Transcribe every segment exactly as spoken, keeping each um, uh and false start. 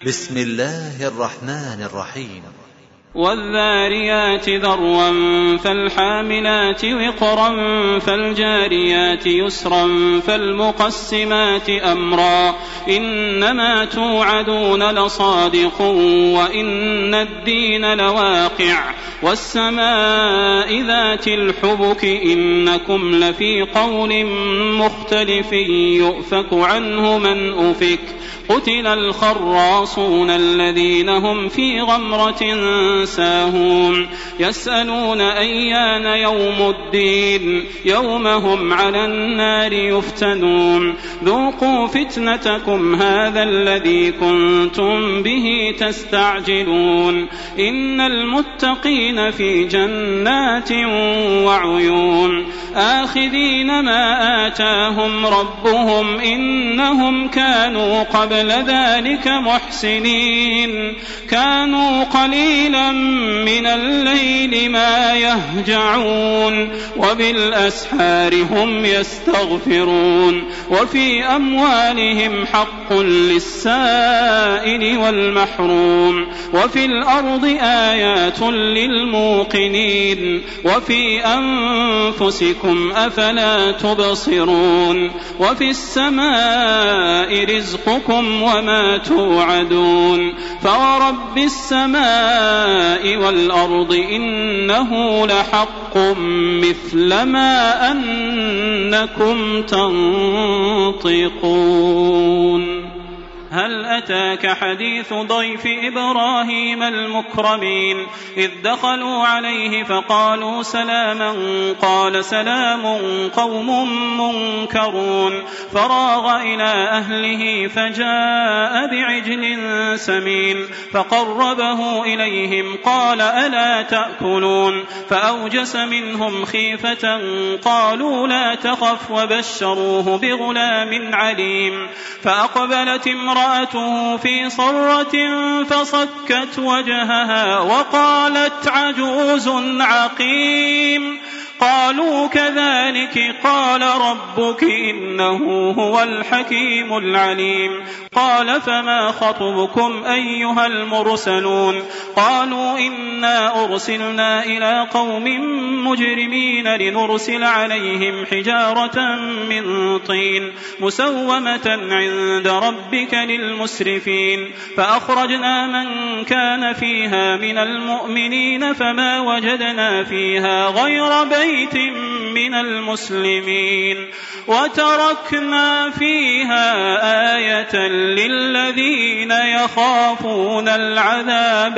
بسم الله الرحمن الرحيم. والذاريات ذروا فالحاملات وقرا فالجاريات يسرا فالمقسمات أمرا إنما توعدون لصادق وإن الدين لواقع والسماء ذات الحبك إنكم لفي قول مختلف يؤفك عنه من أفك قتل الخراصون الذين هم في غمرة ساهون يسألون أيان يوم الدين يوم هم على النار يفتنون ذوقوا فتنتكم هذا الذي كنتم به تستعجلون إن المتقين في جنات وعيون آخذين ما آتاهم ربهم إنهم كانوا قبل ذلك محسنين كانوا قليلا من الليل ما يهجعون وبالأسحار هم يستغفرون وفي أموالهم حق للسائل والمحروم وفي الأرض آيات للموقنين وفي أنفسكم أفلا تبصرون وفي السماء رزقكم وما توعدون فورب السماء والأرض إنه لحق مثل ما أنكم تنطقون هل أتاك حديث ضيف إبراهيم المكرمين إذ دخلوا عليه فقالوا سلاما قال سلام قوم منكرون فراغ إلى أهله فجاء بعجل سمين فقربه إليهم قال ألا تأكلون فأوجس منهم خيفة قالوا لا تخف وبشروه بغلام عليم فأقبلت امرأته في صرة فصكت وجهها وقالت عجوز عقيم قالوا كذلك قال ربك إنه هو الحكيم العليم قال فما خطبكم أيها المرسلون قالوا إنا أرسلنا إلى قوم مجرمين لنرسل عليهم حجارة من طين مسومة عند ربك للمسرفين فأخرجنا من كان فيها من المؤمنين فما وجدنا فيها غير بيت من المسلمين وتركنا فيها آية للذين يخافون العذاب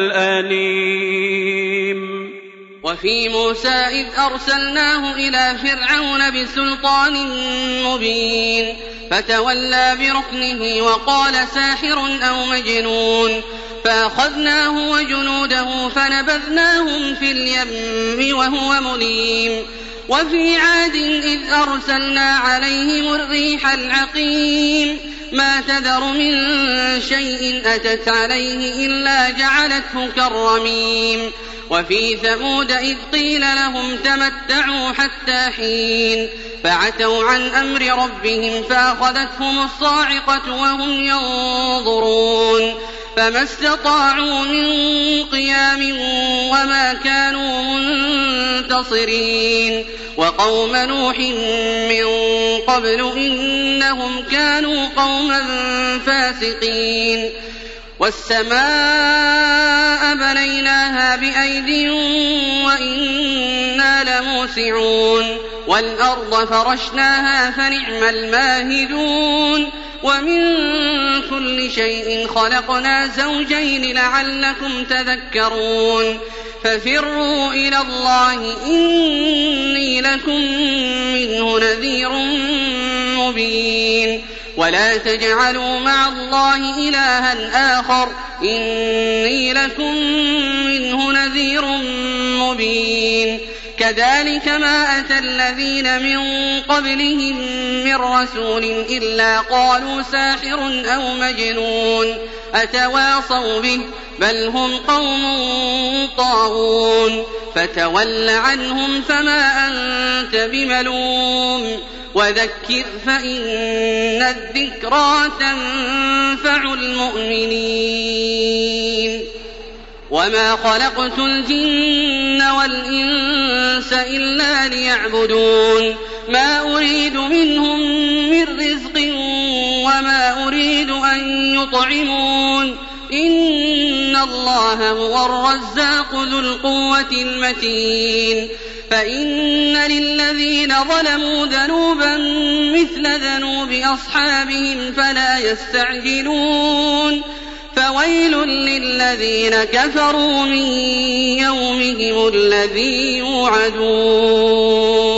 الأليم. وفي موسى إذ أرسلناه إلى فرعون بسلطان مبين فتولى بركنه وقال ساحر أو مجنون فأخذناه وجنوده فنبذناهم في اليم وهو مليم. وفي عاد إذ أرسلنا عليهم الريح العقيم ما تذر من شيء أتت عليه إلا جعلته كالرميم. وفي ثمود إذ قيل لهم تمتعوا حتى حين فعتوا عن أمر ربهم فأخذتهم الصاعقة وهم ينظرون فما استطاعوا من قيام وما كانوا منتصرين. وقوم نوح من قبل إنهم كانوا قوما فاسقين. والسماء بنيناها بأيد وإنا لموسعون والأرض فرشناها فنعم الماهدون ومن كل شيء خلقنا زوجين لعلكم تذكرون ففروا إلى الله إني لكم منه نذير مبين. ولا تجعلوا مع الله إلها آخر إني لكم منه نذير مبين. كذلك ما أتى الذين من قبلهم من رسول إلا قالوا ساحر أو مجنون أتواصوا به بل هم قوم طاغون فتول عنهم فما أنت بملوم وذكر فإن الذكرى تنفع المؤمنين. وما خلقت الجن والإنس إلا ليعبدون ما أريد منهم من رزق وما أريد أن يطعمون إن الله هو الرزاق ذو القوة المتين فإن للذين ظلموا ذنوبا مثل ذنوب أصحابهم فلا يستعجلون فويل للذين كفروا من يومهم الذي يوعدون